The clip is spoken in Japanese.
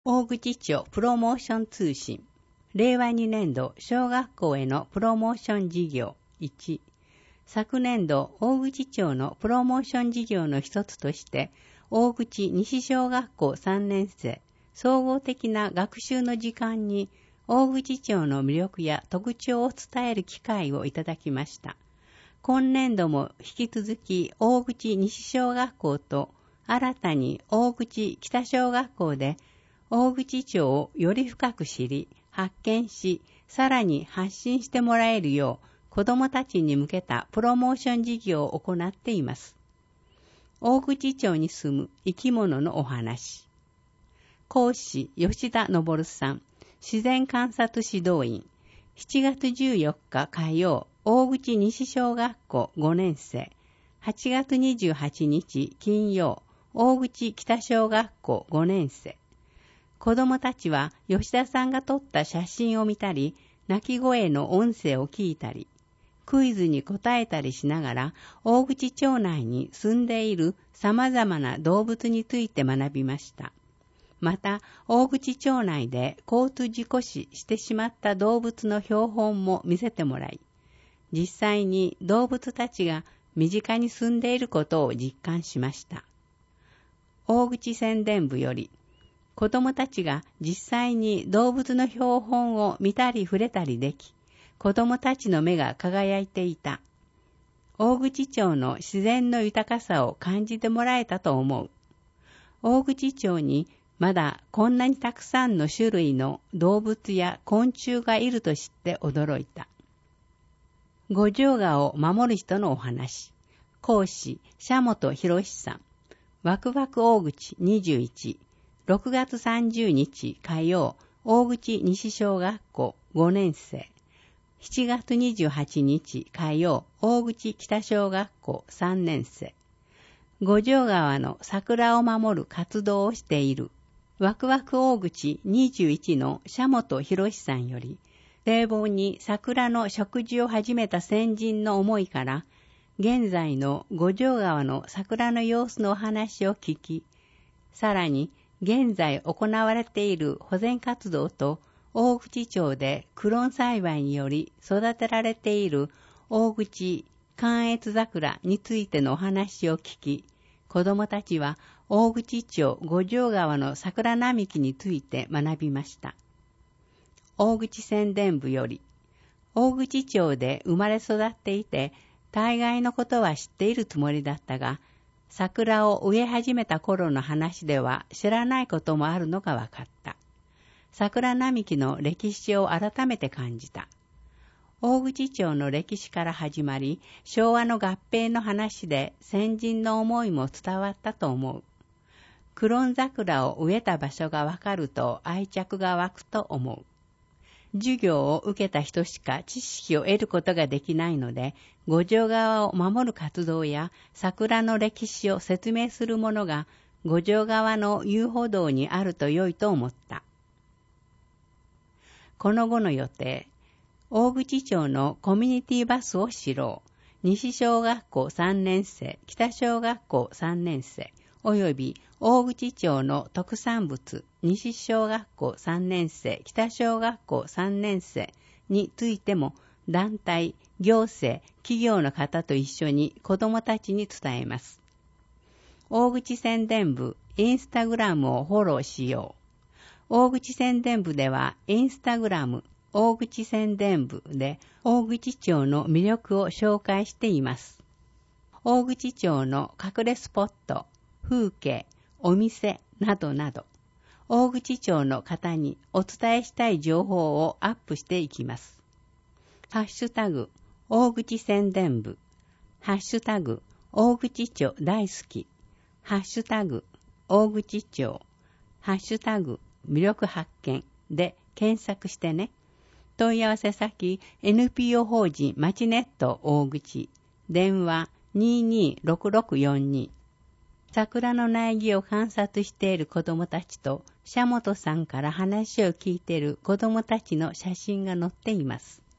大口町プロモーション通信。令和2年度小学校へのプロモーション事業1。昨年度大口町のプロモーション事業の一つとして、大口西小学校3年生総合的な学習の時間に大口町の魅力や特徴を伝える機会をいただきました。今年度も引き続き大口西小学校と新たに大口北小学校で大口町をより深く知り、発見し、さらに発信してもらえるよう、子どもたちに向けたプロモーション事業を行っています。大口町に住む生き物のお話。講師、吉田昇さん、自然観察指導員。7月14日火曜、大口西小学校5年生。8月28日金曜、大口北小学校5年生。子供たちは吉田さんが撮った写真を見たり、鳴き声の音声を聞いたり、クイズに答えたりしながら、大口町内に住んでいる様々な動物について学びました。また、大口町内で交通事故死してしまった動物の標本も見せてもらい、実際に動物たちが身近に住んでいることを実感しました。大口宣伝部より、子供たちが実際に動物の標本を見たり触れたりでき、子供たちの目が輝いていた。大口町の自然の豊かさを感じてもらえたと思う。大口町にまだこんなにたくさんの種類の動物や昆虫がいると知って驚いた。五条川を守る人のお話。講師、社本博さん。ワクワク大口21。6月30日火曜、大口西小学校5年生。7月28日火曜、大口北小学校3年生。五条川の桜を守る活動をしている。ワクワク大口21の社本博さんより、堤防に桜の植樹を始めた先人の思いから、現在の五条川の桜の様子のお話を聞き、さらに現在行われている保全活動と大口町でクロン栽培により育てられている大口関越桜についてのお話を聞き、子どもたちは大口町五条川の桜並木について学びました。大口宣伝部より、大口町で生まれ育っていて、大概のことは知っているつもりだったが、桜を植え始めた頃の話では知らないこともあるのが分かった。桜並木の歴史を改めて感じた。大口町の歴史から始まり、昭和の合併の話で先人の思いも伝わったと思う。クロン桜を植えた場所が分かると愛着が湧くと思う。授業を受けた人しか知識を得ることができないので、五条川を守る活動や桜の歴史を説明するものが五条川の遊歩道にあると良いと思った。この後の予定、大口町のコミュニティバスを知ろう。西小学校3年生、北小学校3年生、および大口町の特産物、西小学校3年生、北小学校3年生についても団体、行政、企業の方と一緒に子どもたちに伝えます。大口宣伝部、インスタグラムをフォローしよう。大口宣伝部ではインスタグラム、大口宣伝部で大口町の魅力を紹介しています。大口町の隠れスポット、風景、お店などなど、大口町の方にお伝えしたい情報をアップしていきます。ハッシュタグ、大口宣伝部、ハッシュタグ、大口町大好き、ハッシュタグ、大口町、ハッシュタグ、魅力発見で検索してね。問い合わせ先 NPO 法人まちネット大口、電話226642。桜の苗木を観察している子どもたちと、社本さんから話を聞いている子どもたちの写真が載っています。